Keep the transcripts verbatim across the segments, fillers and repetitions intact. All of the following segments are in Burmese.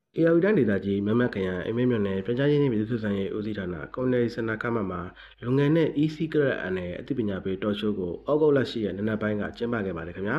အေယာဝတီတိုင်းဒေသကြီးမမတ်ခရိုင်အိမ်မဲမြို့နယ်ပြန်ကြားရေးနှင့်ပြည်သူ့ဆက်ဆံရေးဦးစီးဌာနကွန်နယ်စင်တာခမမှာလူငယ်နဲ့ e-secret အန်နဲ့အသိပညာပေးတော်ရှိုးကိုဩဂုတ်လရှိရက်နံနက်ပိုင်းကကျင်းပခဲ့ပါတယ်ခင်ဗျာ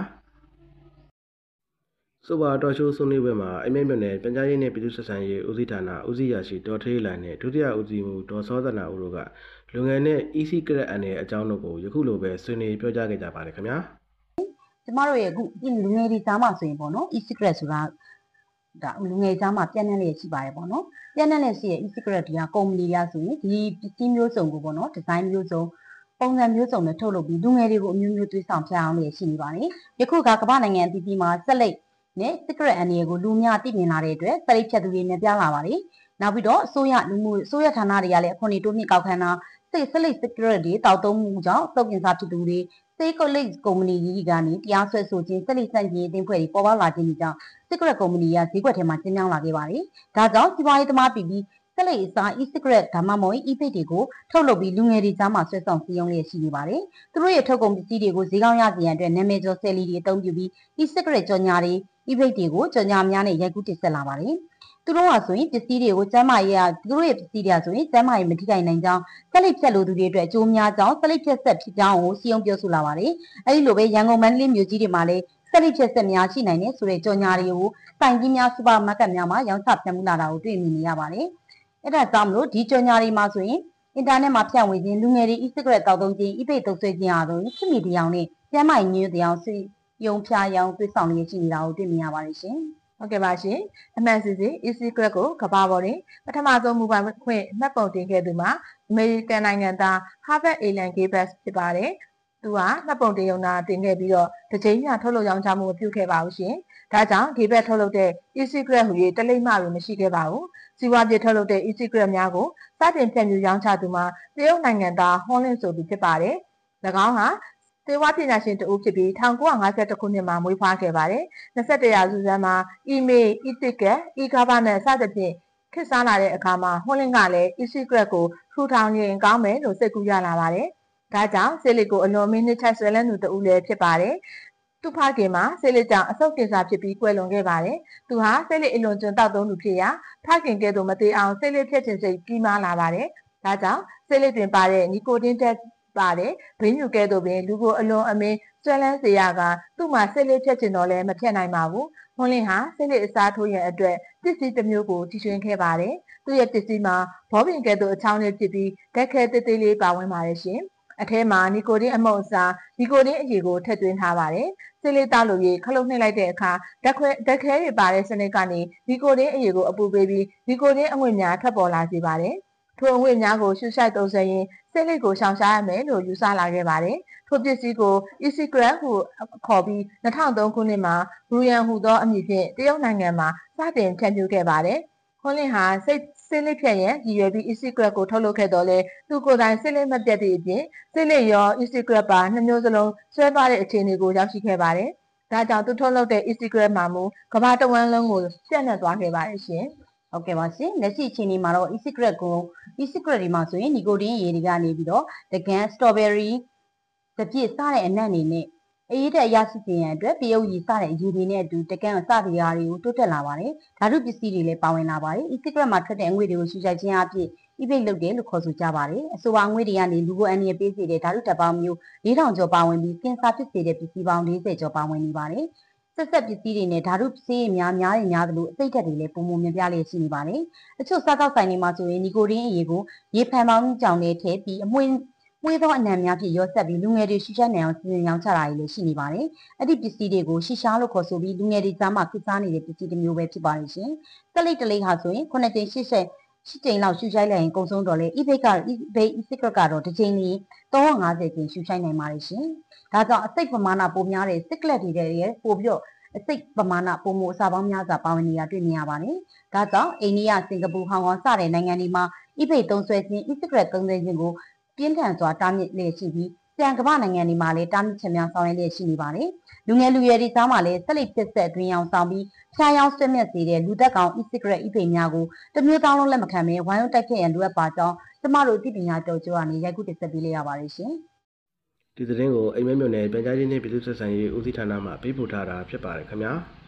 ဆိုပါတော်ရှိုးဆွေးနွေးပွဲမှာအိမ်မဲမြို့နယ်ပြန်ကြားရေးနှင့်ပြည်သူ့ဆက်ဆံရေးဦးစီးဌာနဦးစီးရာရှိဒေါ်ထေးလိုင်နဲ့ဒုတိယဦးစီးမှူးဒေါ်စောသနာဦးတို့ကလူငယ်နဲ့ e-secret အန်ရဲ့အကြောင်းတို့ကိုယခုလိုပဲဆွေးနွေးပြောကြားခဲ့ကြပါတယ်ခင်ဗျာကျမတို့ရဲ့အခုလူငယ်တွေကြားမှာဆိုရင်ပေါ့နော် e-secret ဆိုတာဒါလူငယ်ကြားမှာပြန့်နှံ့လျက်ရှိပါတယ်ပေါ့နော်ပြန့်နှံ့လျက်ရှိရဲ့ e-secret တွေကကုမ္ပဏီတွေကဆိုရင်ဒီပစ္စည်းမျိုးစုံကိုပေါ့နော်ဒီဇိုင်းမျိုးစုံပုံစံမျိုးစုံနဲ့ထုတ်လုပ်ပြီးလူငယ်တွေကိုအမျိုးမျိုးသွေးဆောင်ဖျက်အောင်လျက်ရှိနေပါတယ်ယခုကကမ္ဘာနိုင်ငံအသီးသီးမှာဆက်လက်နဲ့ secret အန်ဒီကိုလူများသိမြင်လာတဲ့အတွက်ဆက်လက်ဖြတ်သူတွေနဲ့ပြလာပါတယ်နောက်ပြီးတော့အစိုးရလူမှုအစိုးရဌာနတွေကလည်းအခွန်တွေတိုးမြင့်ကောက်ခံတာစိတ်ဆက်လက် secret တွေတောက်သုံးမှုကြောင့်တုတ်ပြင်စားဖြစ်သူတွေစေးကိုလိတ်ကုမ္ပဏီကြီးကနေတရားစွဲဆိုခြင်းဆက်လက်စန့်ကျင်ရေးအသင်းဖွဲ့တွေပေါ်ပေါက်လာခြင်းကြောင့် secret ကုမ္ပဏီကဈေးကွက်ထဲမှာကျင်းပလာခဲ့ပါတယ်။ဒါကြောင့်စီးပွားရေးသမားပြည်ပြီးဆက်လက်အစား e-secret ဒါမှမဟုတ် e-page တွေကိုထုတ်လုပ်ပြီးလူငယ်တွေကြားမှာဆွဲဆောင်စည်းရုံးလျက်ရှိနေပါတယ်။သူတို့ရဲ့ထုတ်ကုန်ပစ္စည်းတွေကိုဈေးကောင်းရစေရန်အတွက်နာမည်ကျော်ဆယ်လီတွေအသုံးပြုပြီး e-secret ကြော်ညာတွေ e-page တွေကိုကြော်ညာများနဲ့ရိုက်ကူးတင်ဆက်လာပါတယ်။သူတို့ကဆိုရင်ပစ္စည်းတွေကိုကျန်းမာရေးသူတို့ရဲ့ပစ္စည်းတွေဆိုရင်ကျန်းမာရေးမထိခိုက်နိုင်ကြောင်းဆက်လက်ဖြတ်လို့သူတွေအတွက်အကျိုးများကြောင်းဆက်လက်ဖြတ်ဆက်ဖြစ်ကြောင်းကိုစီယုံပြောဆိုလာပါတယ်။အဲဒီလိုပဲရန်ကုန်မန္တလေးမြို့ကြီးတွေမှာလည်းဆက်လက်ဖြတ်ဆက်များရှိနိုင်တဲ့ဆိုတဲ့ကြော်ညာတွေကိုစိုင်ကြီးများစူပါမားကတ်များမှာရောင်းချဖြန့်မှုလာတာကိုတွေ့မြင်နေရပါတယ်။အဲဒါကြောင့်မလို့ဒီကြော်ညာတွေမှာဆိုရင်အင်တာနက်မှာဖြန့်ဝေခြင်းလူငယ်တွေ e-secret တောက်သုံးခြင်း e-page သုံးစွဲခြင်းအားလုံးဖြစ်မိတရားနဲ့ကျန်းမာရေးညွှန်တရားစီယုံဖြာရောင်းသွေးဆောင်လျက်ရှိနေတာကိုတွေ့မြင်ရပါတယ်ရှင်။ဟုတ်ကဲ့ပါရှင်။အမှန်စီစီ e-secret ကိုကမ္ဘာပေါ်တွင်ပထမဆုံးမူပိုင်ခွင့်မှတ်ပုံတင်ခဲ့သူမှာအမေရိကန်နိုင်ငံသား Harvard Allen Gilbert ဖြစ်ပါတယ်။သူကမှတ်ပုံတင်ရုံသာတင်ခဲ့ပြီးတော့တစ်ချိန်မှထုတ်လုပ်ရောင်းချမှုမပြုခဲ့ပါဘူးရှင်။ဒါကြောင့် Gilbert ထုတ်လုပ်တဲ့ e-secret ဟူ၍တလိမ့်မှတွေမရှိခဲ့ပါဘူး။စီးပွားဖြစ်ထုတ်လုပ်တဲ့ e-secret များကိုစတင်ဖြန့်ဖြူးရောင်းချသူမှာတရုတ်နိုင်ငံသား Honlin ဆိုသူဖြစ်ပါတယ်။၎င်းဟာသေဝပညာရှင်တဦးဖြစ်ပြီး၁၉၅၁ခုနှစ်မှာမွေးဖွားခဲ့ပါတယ်။၂၁ရာစုဆန်းမှာ email, e-ticket, e-governance စသဖြင့်ခေတ်စားလာတဲ့အခါမှာဟွန်းလင်းကလည်း e-secret ကိုထူထောင်ရင်ကောင်းမယ်လို့စိတ်ကူးရလာပါတယ်။ဒါကြောင့်ဆေးလိပ်ကိုအလွန်မင်းနှစ်ချက်ဆွဲလန်းသူတဦးလည်းဖြစ်ပါတယ်။သူ့ဖခင်မှာဆေးလိပ်ကြောင့်အဆုတ်ကင်ဆာဖြစ်ပြီးကွယ်လွန်ခဲ့ပါတယ်။သူဟာဆေးလိပ်အလွန်ကျွံတောက်သုံးသူဖြစ်ရာဖခင်ကဲ့သို့မသေးအောင်ဆေးလိပ်ဖြတ်ခြင်းစိတ်ကြီးမားလာပါတယ်။ဒါကြောင့်ဆေးလိပ်တွင်ပါတဲ့နီကိုတင်းတက်ပါတဲ့ဘိန်းညူကဲ့သို့ပင်လူကိုအလွန်အမင်းဆွဲလန်းစေရကသူ့မှာဆေးလိပ်ဖြတ်ခြင်းတော့လည်းမဖြတ်နိုင်ပါဘူး။ဟွန်းလင်းဟာဆေးလိပ်အစားထိုးရန်အတွက်ပစ္စည်းတစ်မျိုးကိုတီထွင်ခဲ့ပါတယ်။သူ့ရဲ့ပစ္စည်းမှာဘောပင်ကဲ့သို့အချောင်းလေးဖြစ်ပြီးဓာတ်ခဲသေးသေးလေးပါဝင်ပါတယ်ရှင်။အထဲမှာနီကိုတင်းအမှုန့်အစားနီကိုတင်းအရည်ကိုထည့်သွင်းထားပါတယ်။ဆေးလေးတောက်လို့ရခလုတ်နှိပ်လိုက်တဲ့အခါဓာတ်ခွဲဓာတ်ခဲတွေပါတဲ့စနစ်ကနေနီကိုတင်းအရည်ကိုအပူပေးပြီးနီကိုတင်းအငွေ့များထွက်ပေါ်လာစေပါတယ်။ထိုအငွေ့များကိုရှုရှိုက်သုံးစွဲရင်ဆေးလေးကိုရှောင်ရှားရမယ်လို့ယူဆလာခဲ့ပါတယ်။ထိုပစ္စည်းကို e-secret ဟုခေါ်ပြီး၂၀၀၃ခုနှစ်မှာရူယန်ဟူသောအမည်ဖြင့်တရုတ်နိုင်ငံမှာစတင်ဖြန့်ဖြူးခဲ့ပါတယ်။ဟွန်းလင်းဟာစိတ်ဆေးလိပ်ဖြတ်ရန်ရည်ရွယ်ပြီး e-secret ကိုထုတ်လုပ်ခဲ့တော့လေသူကိုယ်တိုင်ဆေးလိပ်မပြတ်သည့်အပြင်ဆေးလိပ်ရော e-secret ပါနှစ်မျိုးစလုံးဆွဲသွားတဲ့အခြေအနေကိုရောက်ရှိခဲ့ပါတယ်။ဒါကြောင့်သူထုတ်လုပ်တဲ့ e-secret မှာမူကမ္ဘာတဝန်းလုံးကိုပြန့်နှံ့သွားခဲ့ပါတယ်ရှင်။ဟုတ်ကဲ့ပါရှင်လက်ရှိအချိန်ဒီမှာတော့ e-secret ကို e-secret ဒီမှာဆိုရင်နီကိုတင်းအရည်တွေကနေပြီးတော့တကန်း strawberry တပြည့်စတဲ့အနံ့နေနဲ့အရေးတက်ရရှိစေရန်အတွက်တရုတ်ရည်စတဲ့အရည်တွေနဲ့အတူတကန်းအစတရားတွေကိုတိုးတက်လာပါတယ်ဓာတုပစ္စည်းတွေလည်းပါဝင်လာပါတယ် e-secret မှာထွက်တဲ့အငွေ့တွေကိုရှုရှိုက်ခြင်းအပြင် e-page လုပ်တယ်လို့ခေါ်ဆိုကြပါတယ်အဆိုပါငွေ့တွေကနေလူကိုအန္တရာယ်ပေးစေတဲ့ဓာတုဓာတ်ပေါင်းမျိုး၄ထောင်ကျော်ပါဝင်ပြီးကင်ဆာဖြစ်စေတဲ့ပစ္စည်းပေါင်း၄၀ကျော်ပါဝင်နေပါတယ်ဆက်ဆက်ပစ္စည်းတွေနဲ့ဓာတုပစ္စည်းတွေများများရင်များသလိုအစိတ်ဓာတ်တွေလည်းပုံပုံများပြားလျက်ရှိနေပါတယ်တချို့စားသောက်ဆိုင်တွေမှာဆိုရင်နီကိုတင်းအရည်ကိုရေဖန်ပေါင်းကြောင်နဲ့ထည့်ပြီးအမွှေးမွေးသောအနံများဖြင့်ရောဆက်ပြီးလူငယ်တွေရှုရှိုက်နိုင်အောင်စီစဉ်ရောင်းချတာတွေလည်းရှိနေပါတယ်။အဲ့ဒီပစ္စည်းတွေကိုရှီရှားလို့ခေါ်ဆိုပြီးလူငယ်တွေကြားမှာခေတ်စားနေတဲ့ပစ္စည်းတစ်မျိုးပဲဖြစ်ပါတယ်ရှင်။တက်လိတ်တလိတ်ဟာဆိုရင်ခုနှစ်ကြိမ်ရှစ်ဆက်ရှစ်ကြိမ်လောက်ရှုရှိုက်လိုက်ရင်ကုန်ဆုံးတော့လေ e-page က e-page e-secret ကတော့တစ်ကြိမ်နဲ့သုံးရာငါးဆယ်ကြိမ်ရှုရှိုက်နိုင်ပါတယ်ရှင်။ဒါကြောင့်အစိတ်ပမာဏပိုများတဲ့ secret တွေတဲ့ပိုပြီးတော့အစိတ်ပမာဏပုံမှုအစာပေါင်းများစွာပါဝင်နေတာတွေ့မြင်ရပါတယ်။ဒါကြောင့်အိန္ဒိယစင်ကာပူဟောင်ကောင်စတဲ့နိုင်ငံတွေမှာ e-page သုံးစွဲခြင်း e-secret သုံးစွဲခြင်းကိုပြင်းထန်စွာတားမြစ်လျက်ရှိပြီးကျန်ကမ္ဘာနိုင်ငံတွေမှာလည်းတားမြစ်ချက်များဆောင်ရွက်လျက်ရှိနေပါတယ်။လူငယ်လူရွယ်တွေကြားမှာလည်းဆက်လက်ဖြစ်ဆက်အတွင်းအောင်ဆောင်ပြီးဖျားယောင်းဆွေးမြတ်စေတဲ့လူသက်ကောင် e-secret e-page များကိုတမျိုးသားလုံးလက်မခံဘဲဝိုင်းဝန်းတိုက်ဖျက်ရန်လိုအပ်ပါကြောင်းကျမတို့အသိပညာတော်ကျော်ကနေရိုက်ကူးတင်ဆက်ပေးလိုက်ရပါတယ်ရှင်။ဒီသတင်းကိုအိမ်မဲမြို့နယ်ပြန်ကြားရေးနှင့်ပြည်သူ့ဆက်ဆံရေးဦးစီးဌာနမှပေးပို့ထားတာဖြစ်ပါတယ်ခင်ဗျာ။